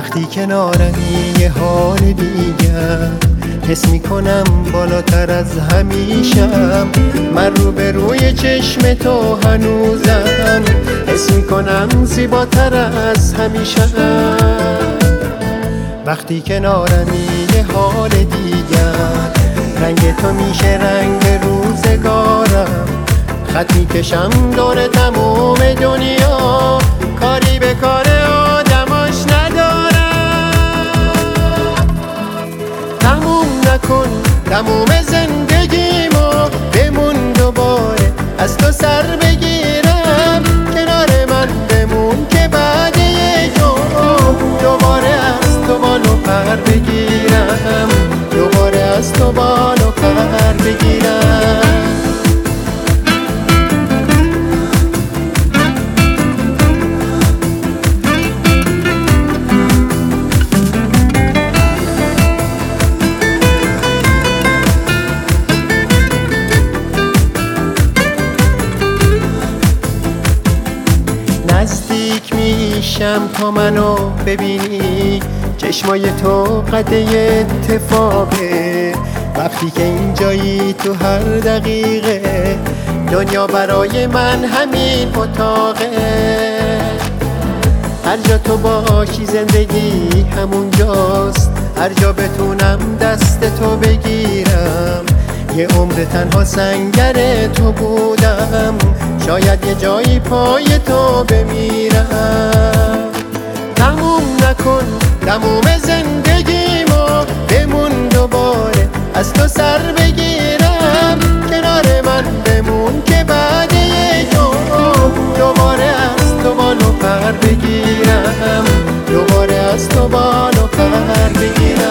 وقتی کنارمی یه حال دیگر حس میکنم بالاتر از همیشم. من رو به روی چشم تو هنوزم حس میکنم زیباتر از همیشم. وقتی کنارمی یه حال دیگر رنگ تو میشه رنگ روزگارم. خط میکشم دور تموم دنیا کاری به کار آدماش ندارم. تموم نکن تموم زندگیمو بمون دوباره از تو سر بگیرم. کنار من بمون که بعد یک دوباره از تو بالو پر بگیرم. دوباره از تو بالو پر بگیرم. نزدیک میشم تا منو ببینی، چشمای تو قد اتفاقه. وقتی که اینجایی تو هر دقیقه دنیا برای من همین اتاقه. هر جا تو باشی زندگی همون جاست، هر جا بتونم دست تو بگیرم. یه عمر تنها سنگر تو بودم، شاید یه جایی پای تو بمیرم. تموم نکن تموم زندگیمو بمون دوباره از تو سر بگیرم. کنار من بمون که بعد یک دوباره از تو بالو پر بگیرم. دوباره از تو بالو پر بگیرم.